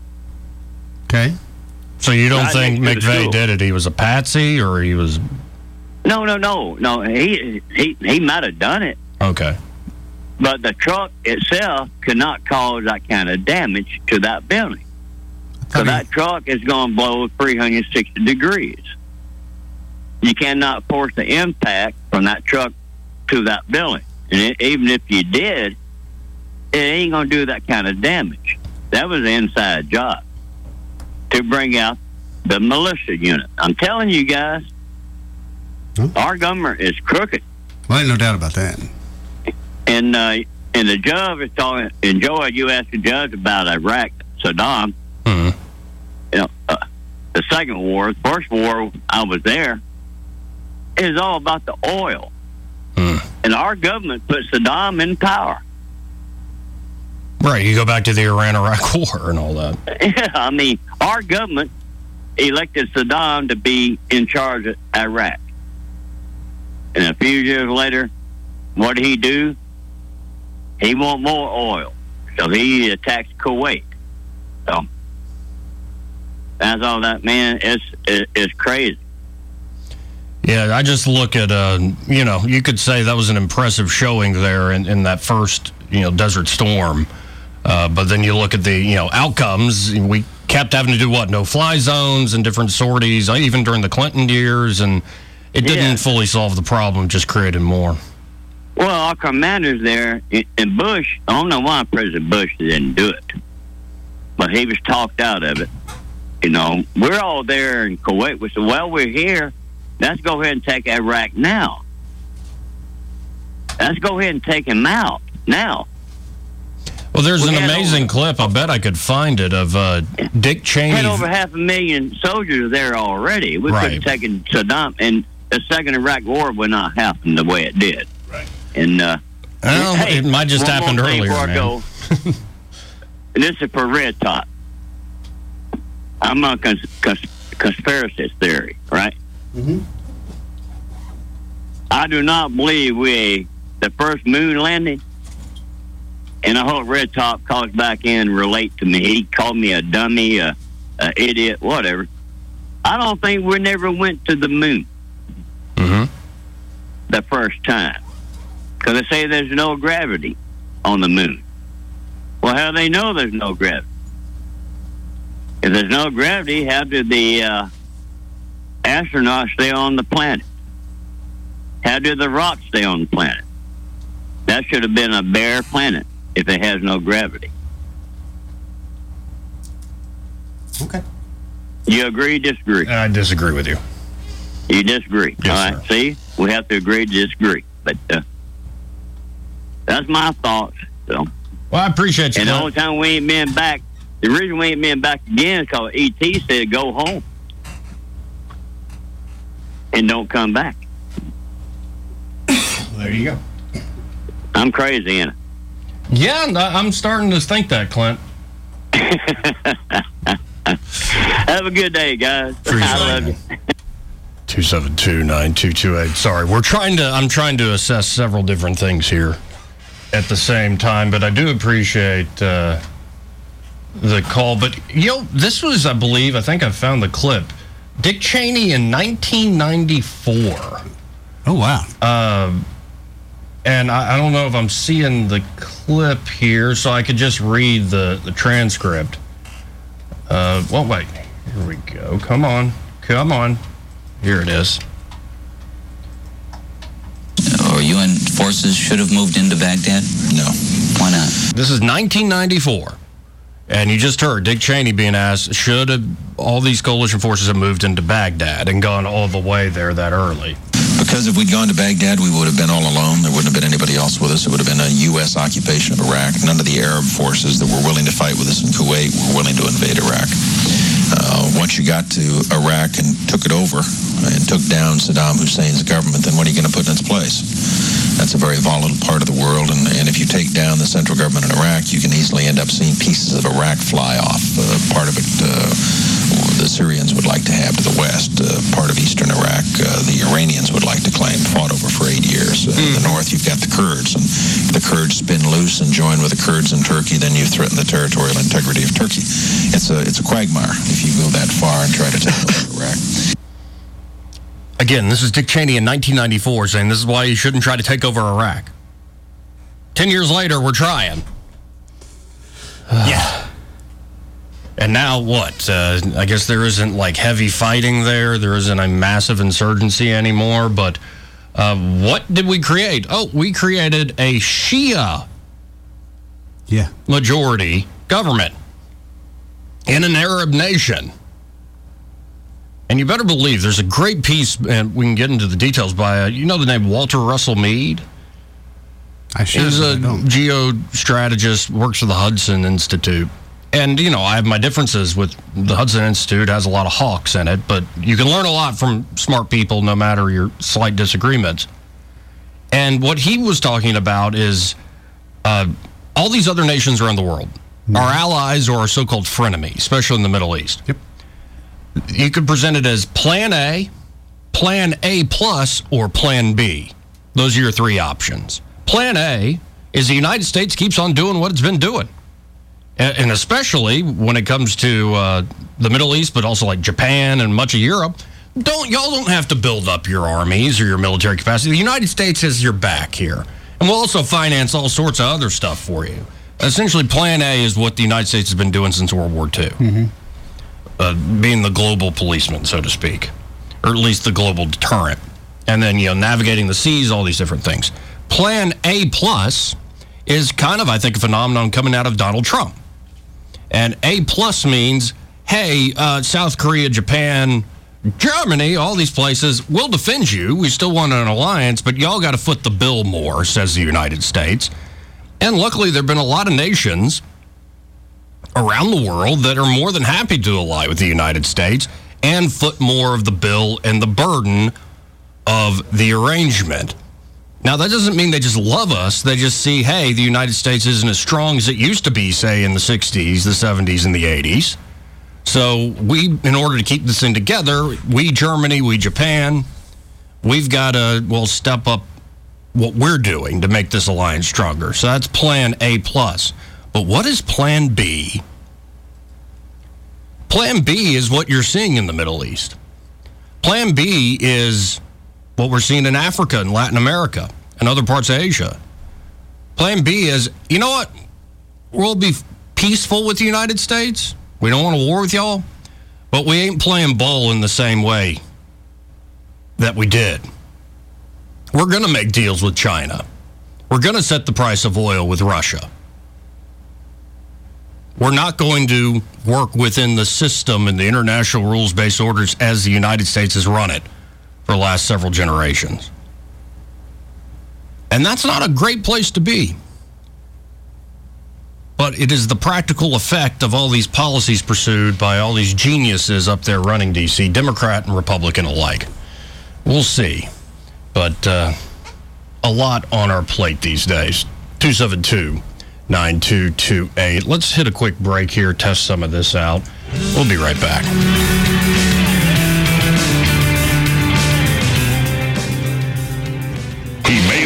Okay. So you don't Right think next to the McVeigh school. did it? He was a patsy, or he was No, no, no, no. He he he might have done it, okay? but the truck itself could not cause that kind of damage to that building. So that truck is going to blow three hundred sixty degrees. You cannot force the impact from that truck to that building. And it, even if you did, it ain't going to do that kind of damage. That was an inside job to bring out the militia unit. I'm telling you guys, Huh? our government is crooked. Well, ain't no doubt about that. And uh, and the judge is talking. And Joy, you asked the judge about Iraq, Saddam. Hmm. You know, uh, the second war, the first war, I was there. It was all about the oil, Hmm. and our government put Saddam in power. Right. You go back to the Iran-Iraq War and all that. Yeah, I mean, our government elected Saddam to be in charge of Iraq, and a few years later, what did he do? He want more oil, so he attacked Kuwait. So that's all that, man. It's it, it's crazy. Yeah, I just look at, uh, you know, you could say that was an impressive showing there in, in that first, you know, Desert Storm. Uh, but then you look at the, you know, outcomes. We kept having to do what? No-fly zones and different sorties, even during the Clinton years, and it didn't Yeah. fully solve the problem, just created more. Well, our commanders there, and Bush, I don't know why President Bush didn't do it, but he was talked out of it. You know, we're all there in Kuwait. We said, well, we're here. Let's go ahead and take Iraq now. Let's go ahead and take him out now. Well, there's We an had amazing over- clip, I bet I could find it, of uh, Dick Cheney. Had over half a million soldiers there already. We could Right. have taken Saddam, and the second Iraq War would not happen the way it did. Right. And uh, Well, hey, it might just one happened more thing earlier, before I man. go. And this is for Red Top. I'm a cons- cons- conspiracy theory, right? Mm-hmm. I do not believe we the first moon landing, and I hope Red Top calls back in and relate to me. He called me a dummy, a, a idiot, whatever. I don't think we never went to the moon Mm-hmm. the first time, because they say there's no gravity on the moon. Well, how do they know there's no gravity? If there's no gravity, how did the uh, astronauts stay on the planet? How did the rocks stay on the planet? That should have been a bare planet if it has no gravity. Okay. You agree, disagree? I disagree with you. You disagree. Yes, All right. See, we have to agree to disagree. But uh, that's my thoughts. So. Well, I appreciate you. And the Clint. only time we ain't been back, the reason we ain't been back again is because E T said go home and don't come back. There you go. I'm crazy, ain't Yeah, I'm starting to think that, Clint. I? Have a good day, guys. I love you. two seven two, nine two two eight. Sorry, we're trying to, I'm trying to assess several different things here at the same time, but I do appreciate uh, the call. But, you know, this was, I believe, I think I found the clip. Dick Cheney in nineteen ninety-four. Oh, wow. Uh, and I, I don't know if I'm seeing the clip here, so I could just read the, the transcript. Uh, well, wait. Here we go. Come on. Come on. Here it is. Or U N forces should have moved into Baghdad? No. Why not? This is nineteen ninety-four. And you just heard Dick Cheney being asked, should have all these coalition forces have moved into Baghdad and gone all the way there that early? Because if we'd gone to Baghdad, we would have been all alone. There wouldn't have been anybody else with us. It would have been a U S occupation of Iraq. None of the Arab forces that were willing to fight with us in Kuwait were willing to invade Iraq. Uh, once you got to Iraq and took it over and took down Saddam Hussein's government, then what are you going to put in its place? That's a very volatile part of the world, and, and if you take down the central government in Iraq, you can easily end up seeing pieces of Iraq fly off. Uh, part of it uh, the Syrians would like to have to the west. Uh, part of eastern Iraq, uh, the Iranians would like to claim, fought over for eight years. Uh, mm. In the north, you've got the Kurds, and if the Kurds spin loose and join with the Kurds in Turkey, then you threaten the territorial integrity of Turkey. It's a, it's a quagmire if you go that far and try to take over Iraq. Again, this is Dick Cheney in nineteen ninety-four saying this is why you shouldn't try to take over Iraq. Ten years later, we're trying. Yeah. And now what? Uh, I guess there isn't like heavy fighting there. There isn't a massive insurgency anymore. But uh, what did we create? Oh, we created a Shia yeah. majority government in an Arab nation. And you better believe there's a great piece, and we can get into the details by, uh, you know the name Walter Russell Mead? I should. He's a geostrategist, works for the Hudson Institute. And, you know, I have my differences with the Hudson Institute, has a lot of hawks in it, but you can learn a lot from smart people no matter your slight disagreements. And what he was talking about is uh, all these other nations around the world, mm. our allies or our so-called frenemies, especially in the Middle East. Yep. You could present it as Plan A, Plan A plus, or Plan B. Those are your three options. Plan A is the United States keeps on doing what it's been doing. And especially when it comes to uh, the Middle East, but also like Japan and much of Europe, don't y'all don't have to build up your armies or your military capacity. The United States has your back here. And we'll also finance all sorts of other stuff for you. Essentially, Plan A is what the United States has been doing since World War Two. Mm-hmm. Uh, being the global policeman, so to speak, or at least the global deterrent. And then, you know, navigating the seas, all these different things. Plan A plus is kind of, I think, a phenomenon coming out of Donald Trump. And A plus means, hey, uh, South Korea, Japan, Germany, all these places, we'll defend you. We still want an alliance, but y'all got to foot the bill more, says the United States. And luckily, there have been a lot of nations around the world that are more than happy to ally with the United States and foot more of the bill and the burden of the arrangement. Now, that doesn't mean they just love us. They just see, hey, the United States isn't as strong as it used to be, say, in the sixties, the seventies, and the eighties. So we, in order to keep this thing together, we, Germany, we, Japan, we've got to, well, step up what we're doing to make this alliance stronger. So that's Plan A plus. But what is Plan B? Plan B is what you're seeing in the Middle East. Plan B is what we're seeing in Africa and Latin America and other parts of Asia. Plan B is, you know what? We'll be peaceful with the United States. We don't want a war with y'all, but we ain't playing ball in the same way that we did. We're going to make deals with China. We're going to set the price of oil with Russia. We're not going to work within the system and the international rules-based orders as the United States has run it for the last several generations. And that's not a great place to be. But it is the practical effect of all these policies pursued by all these geniuses up there running D C, Democrat and Republican alike. We'll see. But uh, a lot on our plate these days. two seven two, nine two two eight. Let's hit a quick break here, test some of this out. We'll be right back.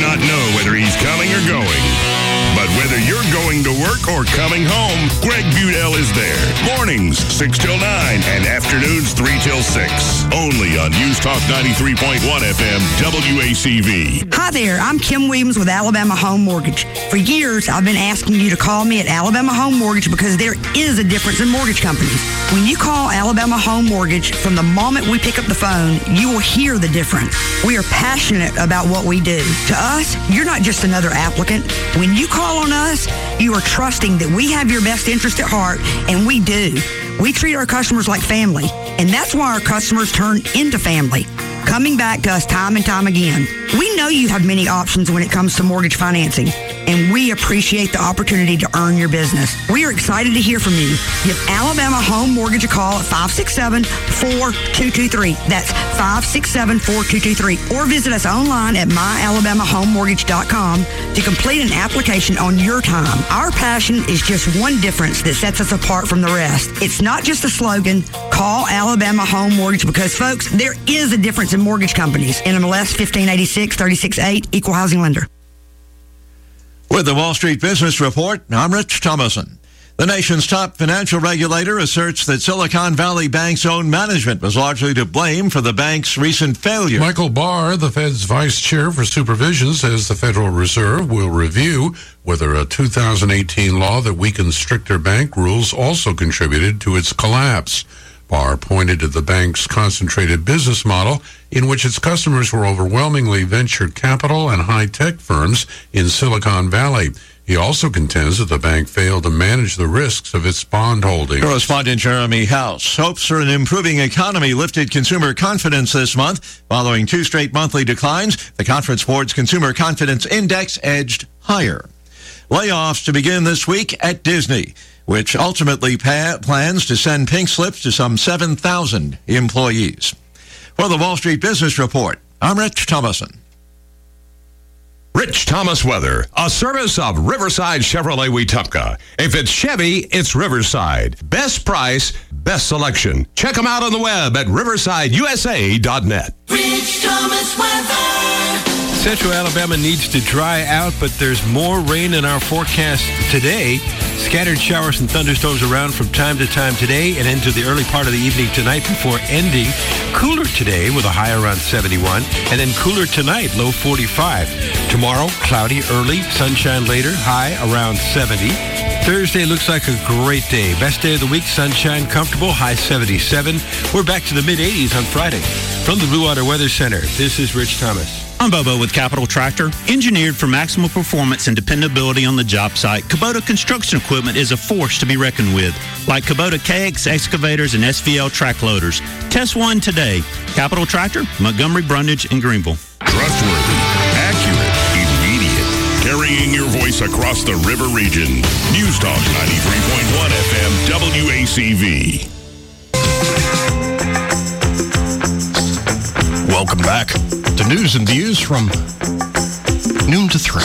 not know whether he's coming or going. But whether you're going to work or coming home, Greg Budell is there. Mornings, six till nine, and afternoons, three till six. Only on News Talk ninety-three point one F M, W A C V. Hi there, I'm Kim Williams with Alabama Home Mortgage. For years, I've been asking you to call me at Alabama Home Mortgage because there is a difference in mortgage companies. When you call Alabama Home Mortgage, from the moment we pick up the phone, you will hear the difference. We are passionate about what we do. To us, you're not just another applicant. When you call on us, you are trusting that we have your best interest at heart, and we do. We treat our customers like family, and that's why our customers turn into family, coming back to us time and time again. We know you have many options when it comes to mortgage financing, and we appreciate the opportunity to earn your business. We are excited to hear from you. Give Alabama Home Mortgage a call at five six seven, four two two three. That's five six seven, four two two three. Or visit us online at my alabama home mortgage dot com to complete an application on your time. Our passion is just one difference that sets us apart from the rest. It's not just a slogan. Call Alabama Home Mortgage because, folks, there is a difference in mortgage companies. N M L S fifteen eighty-six, thirty-six eight, Equal Housing Lender. With the Wall Street Business Report, I'm Rich Thomason. The nation's top financial regulator asserts that Silicon Valley Bank's own management was largely to blame for the bank's recent failure. Michael Barr, the Fed's vice chair for supervision, says the Federal Reserve will review whether a two thousand eighteen law that weakened stricter bank rules also contributed to its collapse. Barr pointed to the bank's concentrated business model in which its customers were overwhelmingly venture capital and high-tech firms in Silicon Valley. He also contends that the bank failed to manage the risks of its bond holdings. Correspondent Jeremy House. Hopes for an improving economy lifted consumer confidence this month. Following two straight monthly declines, the Conference Board's Consumer Confidence Index edged higher. Layoffs to begin this week at Disney, which ultimately pa- plans to send pink slips to some seven thousand employees. For the Wall Street Business Report, I'm Rich Thomason. Rich Thomas Weather, a service of Riverside Chevrolet Wetumpka. If it's Chevy, it's Riverside. Best price, best selection. Check them out on the web at riverside u s a dot net. Rich Thomas Weather. Central Alabama needs to dry out, but there's more rain in our forecast today. Scattered showers and thunderstorms around from time to time today and into the early part of the evening tonight before ending. Cooler today with a high around seventy-one, and then cooler tonight, low forty-five. Tomorrow, cloudy early, sunshine later, high around seventy. Thursday looks like a great day. Best day of the week, sunshine, comfortable, high seventy-seven. We're back to the mid-eighties on Friday. From the Blue Water Weather Center, this is Rich Thomas. I'm Bobo with Capital Tractor. Engineered for maximum performance and dependability on the job site, Kubota construction equipment is a force to be reckoned with, like Kubota K X excavators and S V L track loaders. Test one today. Capital Tractor, Montgomery, Brundage, and Greenville. Trustworthy, accurate, immediate, carrying your voice across the river region. News Talk ninety-three point one F M, W A C V. Welcome back to News and Views from noon to three.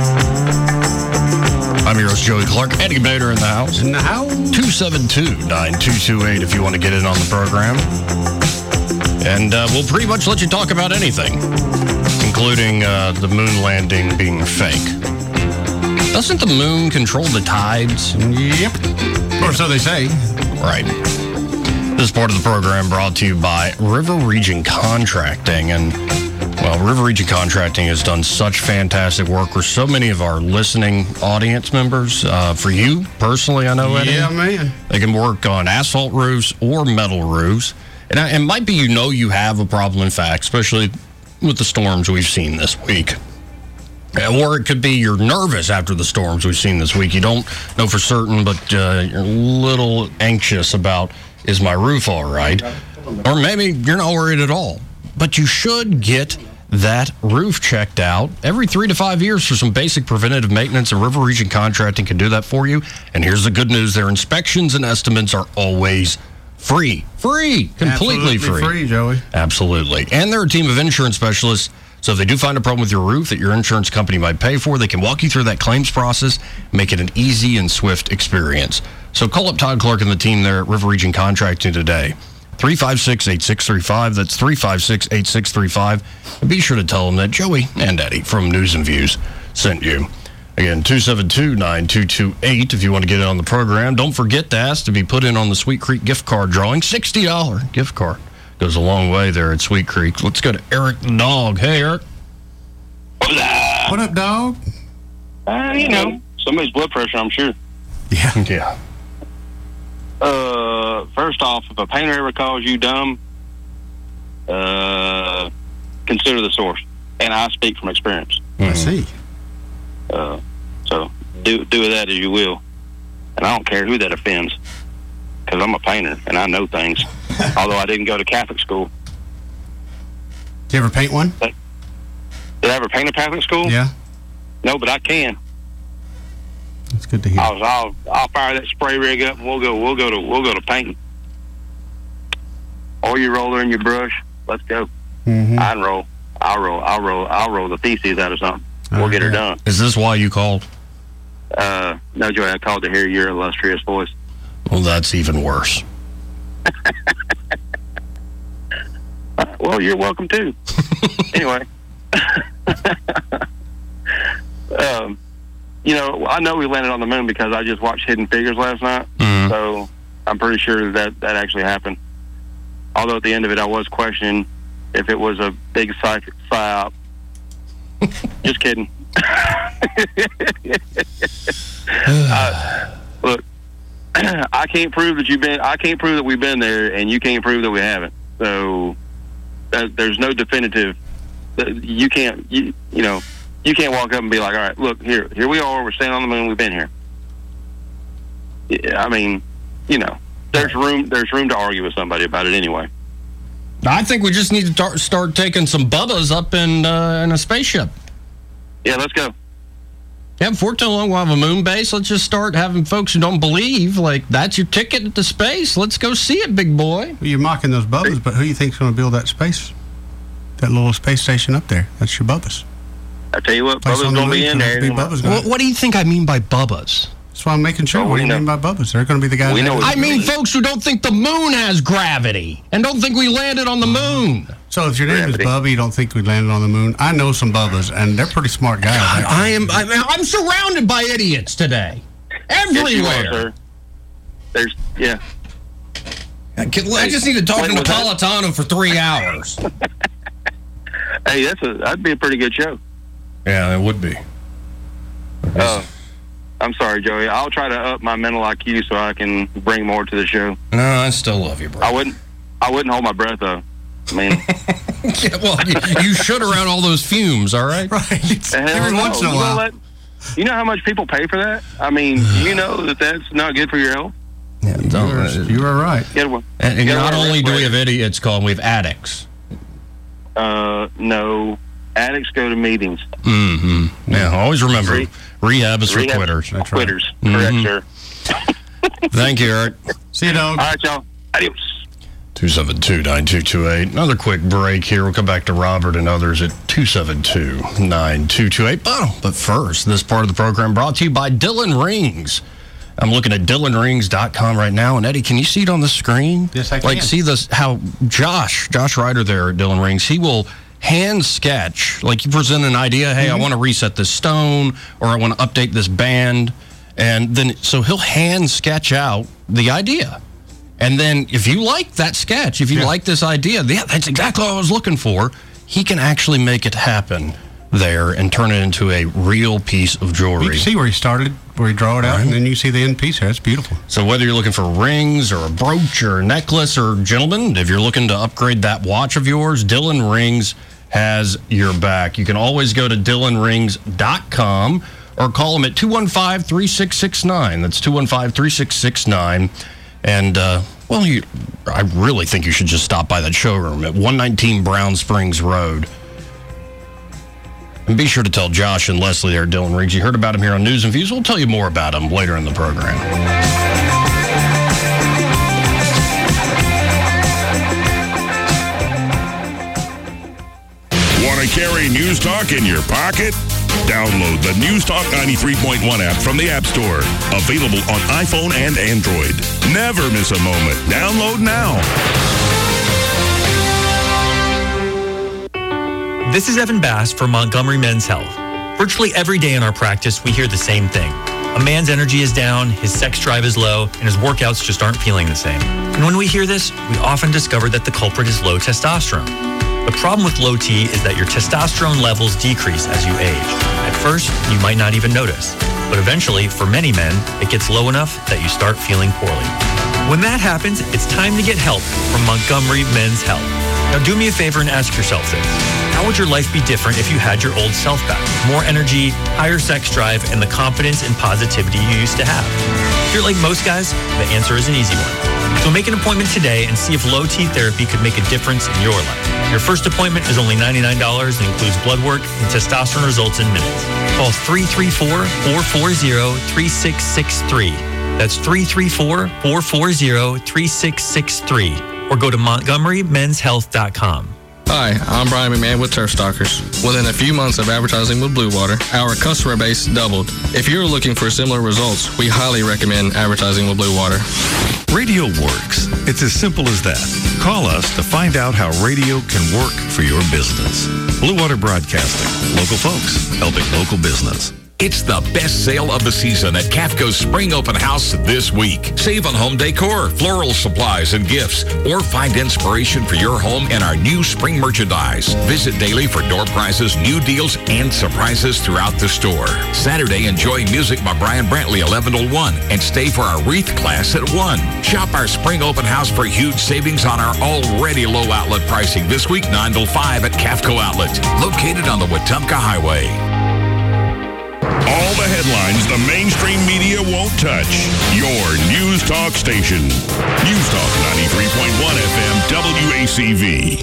I'm your host, Joey Clark. Eddie Bader in the house. In the house. two seven two, nine two two eight if you want to get in on the program. And uh, we'll pretty much let you talk about anything, including uh, the moon landing being fake. Doesn't the moon control the tides? Yep. Or so they say. Right. This part of the program brought to you by River Region Contracting. And, well, River Region Contracting has done such fantastic work for so many of our listening audience members. Uh, for you, personally, I know, Eddie. Yeah, man. They can work on asphalt roofs or metal roofs. And it might be you know you have a problem, in fact, especially with the storms we've seen this week. Or it could be you're nervous after the storms we've seen this week. You don't know for certain, but uh, you're a little anxious about, is my roof all right? Or maybe you're not worried at all. But you should get that roof checked out every three to five years for some basic preventative maintenance, and River Region Contracting can do that for you. And here's the good news. Their inspections and estimates are always free. Free. Completely Absolutely free. free, Joey. Absolutely. And they're a team of insurance specialists. So if they do find a problem with your roof that your insurance company might pay for, they can walk you through that claims process, make it an easy and swift experience. So call up Todd Clark and the team there at River Region Contracting today. three five six, eight six three five. That's three five six, eight six three five. And be sure to tell them that Joey and Eddie from News and Views sent you. Again, two seven two, nine two two eight if you want to get in on the program. Don't forget to ask to be put in on the Sweet Creek gift card drawing. sixty dollars gift card. Goes a long way there at Sweet Creek. Let's go to Eric the dog. Hey, Eric. What up, dog? Uh, you know, somebody's blood pressure, I'm sure. Yeah. Yeah. Uh, first off, if a painter ever calls you dumb, uh, consider the source. And I speak from experience. I see. Uh, so do do with that as you will. And I don't care who that offends, because I'm a painter and I know things. Although I didn't go to Catholic school. Did you ever paint one? But, did I ever paint a Catholic school? Yeah. No, but I can. That's good to hear. I'll I'll, I'll fire that spray rig up and we'll go we'll go to we'll go to painting. Or your roller and your brush. Let's go. Mm-hmm. I can roll. I'll roll. I'll roll. I'll roll the feces out of something. We'll get her done. Is this why you called? Uh, no, Joey, I called to hear your illustrious voice. Well, that's even worse. uh, well, you're welcome too. Anyway, um, you know, I know we landed on the moon because I just watched Hidden Figures last night, mm-hmm. so I'm pretty sure that that actually happened. Although at the end of it, I was questioning if it was a big psych psyop. Just kidding. uh, look, I can't prove that you've been. I can't prove that we've been there, and you can't prove that we haven't. So that, there's no definitive. You can't. You you know. You can't walk up and be like, all right, look here. Here we are. We're standing on the moon. We've been here. Yeah, I mean, you know, there's room. There's room to argue with somebody about it anyway. I think we just need to tar- start taking some bubbas up in uh, in a spaceship. Yeah, let's go. Yeah, before too long, we'll have a moon base. Let's just start having folks who don't believe, like, that's your ticket to space. Let's go see it, big boy. Well, you're mocking those bubbas, but who do you think's going to build that space? That little space station up there? That's your bubbas. I tell you what, Bubba's going to be in there. Be Bubba's what, what do you think I mean by bubbas? That's why I'm making sure. Oh, what do you mean by bubbas? They're going to be the guys. We know I mean folks who don't think the moon has gravity and don't think we landed on the moon. So if your name gravity. is Bubba, you don't think we landed on the moon? I know some bubbas, and they're pretty smart guys. God, I am. I'm, I'm surrounded by idiots today, everywhere. Yes, you are, sir. There's yeah. I just need to talk to Napolitano for three hours. Hey, that's a that'd be a pretty good show. Yeah, it would be. Oh, I'm sorry, Joey. I'll try to up my mental I Q so I can bring more to the show. No, I still love you, bro. I wouldn't. I wouldn't hold my breath though. I mean, yeah, well, you, you should around all those fumes, all right? Right. Every no. once in a you while. Let, you know how much people pay for that? I mean, you know that that's not good for your health. Yeah, don't, you, are, you are right. Get one. And, and Get not one only do we have idiots calling, we have addicts. Uh, no. Addicts go to meetings. Mm-hmm. Yeah, always remember, Re- rehab is for rehab quitters. That's quitters. Right. Mm-hmm. Correct, sir. Thank you, Eric. See you, dog. All right, y'all. Adios. two seven two, nine two two eight. Another quick break here. We'll come back to Robert and others at two seven two, nine two two eight. Oh, but first, this part of the program brought to you by Dylan Rings. I'm looking at Dylan Rings dot com right now, and Eddie, can you see it on the screen? Yes, I can. Like, see this, how Josh, Josh Ryder there at Dylan Rings, he will hand sketch, like you present an idea, hey, mm-hmm. I want to reset this stone, or I want to update this band, and then, so he'll hand sketch out the idea. And then if you like that sketch, if you yeah. like this idea, yeah, that's exactly what I was looking for, he can actually make it happen there and turn it into a real piece of jewelry. You can see where he started, where he draw it out, right. and then you see the end piece there. It's beautiful. So whether you're looking for rings or a brooch or a necklace, or gentlemen, if you're looking to upgrade that watch of yours, Dylan Rings has your back. You can always go to Dylan Rings dot com or call them at two one five, three six six nine. That's two one five, three six six nine. And, uh, well, you, I really think you should just stop by that showroom at one nineteen Brown Springs Road. And be sure to tell Josh and Leslie there at Dylan Rings you heard about him here on News and Views. We'll tell you more about him later in the program. Want to carry News Talk in your pocket? Download the News Talk ninety-three point one app from the App Store. Available on iPhone and Android. Never miss a moment. Download now. This is Evan Bass from Montgomery Men's Health. Virtually every day in our practice, we hear the same thing. A man's energy is down, his sex drive is low, and his workouts just aren't feeling the same. And when we hear this, we often discover that the culprit is low testosterone. The problem with low T is that your testosterone levels decrease as you age. At first, you might not even notice. But eventually, for many men, it gets low enough that you start feeling poorly. When that happens, it's time to get help from Montgomery Men's Health. Now do me a favor and ask yourself this. How would your life be different if you had your old self back? More energy, higher sex drive, and the confidence and positivity you used to have? If you're like most guys, the answer is an easy one. So make an appointment today and see if low T therapy could make a difference in your life. Your first appointment is only ninety-nine dollars and includes blood work and testosterone results in minutes. Call three three four, four four zero, three six six three. That's three three four, four four zero, three six six three. Or go to Montgomery Men's Health dot com. Hi, I'm Brian McMahon with Turf Stalkers. Within a few months of advertising with Blue Water, our customer base doubled. If you're looking for similar results, we highly recommend advertising with Blue Water. Radio works. It's as simple as that. Call us to find out how radio can work for your business. Blue Water Broadcasting. Local folks helping local business. It's the best sale of the season at Cafco's Spring Open House this week. Save on home decor, floral supplies, and gifts, or find inspiration for your home in our new spring merchandise. Visit daily for door prizes, new deals, and surprises throughout the store. Saturday, enjoy music by Brian Brantley, eleven to one, and stay for our wreath class at one. Shop our Spring Open House for huge savings on our already low outlet pricing this week, nine to five at Cafco Outlet, located on the Wetumpka Highway. All the headlines the mainstream media won't touch. Your News Talk station. News Talk ninety-three point one F M W A C V.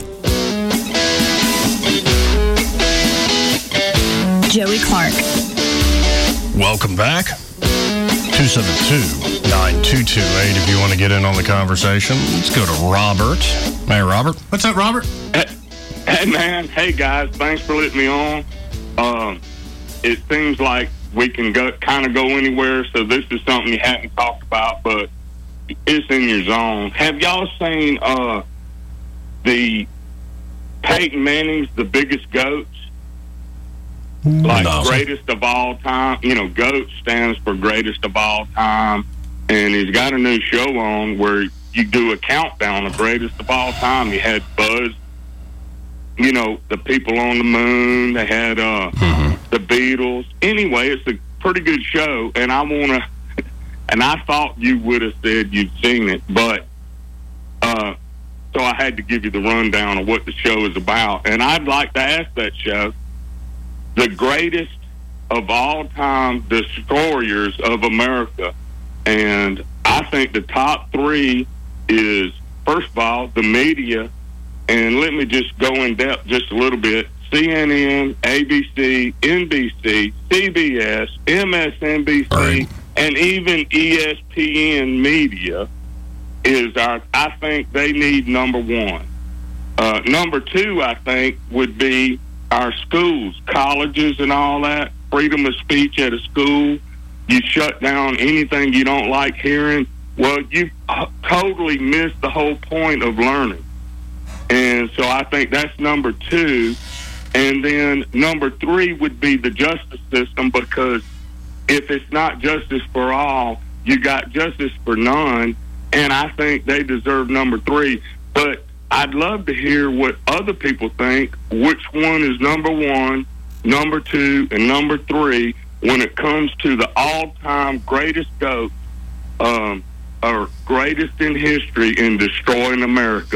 Joey Clark. Welcome back. two seven two, nine two two eight if you want to get in on the conversation. Let's go to Robert. Hey, Robert. What's up, Robert? Hey, hey man. Hey, guys. Thanks for letting me on. Um, it seems like we can go kind of go anywhere, so this is something you hadn't talked about, but it's in your zone. Have y'all seen uh, the Peyton Manning's The Biggest Goats? Like No. greatest of all time. You know, GOAT stands for greatest of all time, and he's got a new show on where you do a countdown of greatest of all time. You had Buzz, you know, the people on the moon. They had uh, mm-hmm. the Beatles. Anyway, it's a pretty good show, and I want to, and I thought you would have said you'd seen it, but uh, so I had to give you the rundown of what the show is about. And I'd like to ask that show, the greatest of all time destroyers of America. And I think the top three is, first of all, the media. And let me just go in depth just a little bit. C N N, A B C, N B C, C B S, M S N B C, right. and even E S P N Media is our, I think they need number one. Uh, number two, I think, would be our schools, colleges and all that. Freedom of speech at a school. You shut down anything you don't like hearing. Well, you totally missed the whole point of learning. And so I think that's number two. And then number three would be the justice system, because if it's not justice for all, you got justice for none. And I think they deserve number three. But I'd love to hear what other people think, which one is number one, number two, and number three when it comes to the all-time greatest GOAT, um, or greatest in history in destroying America.